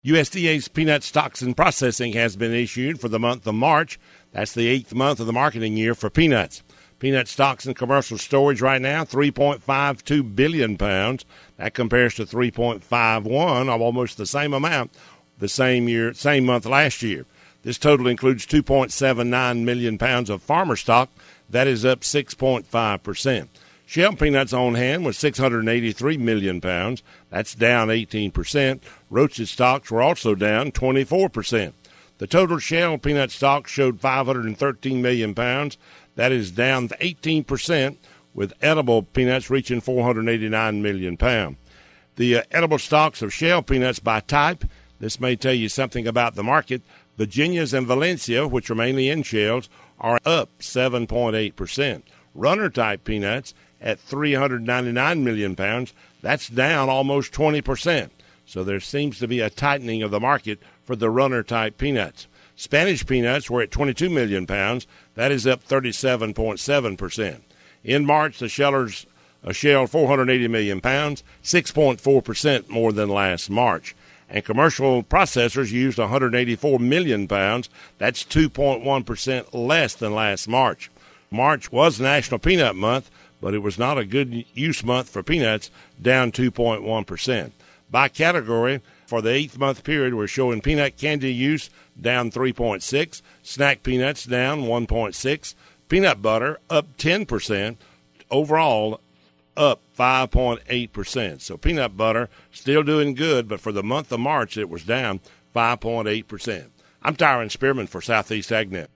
USDA's peanut stocks and processing has been issued for the month of March. That's the 8th month of the marketing year for peanuts. Peanut stocks and commercial storage right now, 3.52 billion pounds. That compares to 3.51 of almost the same amount the same month last year. This total includes 2.79 million pounds of farmer stock. That is up 6.5%. Shell peanuts on hand was 683 million pounds. That's down 18%. Roasted stocks were also down 24%. The total shell peanut stock showed 513 million pounds. That is down 18%, with edible peanuts reaching 489 million pounds. The edible stocks of shell peanuts by type, this may tell you something about the market. Virginias and Valencia, which are mainly in shells, are up 7.8%. Runner-type peanuts at 399 million pounds, that's down almost 20%. So there seems to be a tightening of the market for the runner-type peanuts. Spanish peanuts were at 22 million pounds. That is up 37.7%. In March, the shellers shelled 480 million pounds, 6.4% more than last March. And commercial processors used 184 million pounds. That's 2.1% less than last March. March was National Peanut Month, but it was not a good use month for peanuts, down 2.1%. By category, for the 8th-month period, we're showing peanut candy use down 3.6%, snack peanuts down 1.6%, peanut butter up 10%, overall up 5.8%. So peanut butter still doing good, but for the month of March, it was down 5.8%. I'm Tyron Spearman for Southeast AgNet.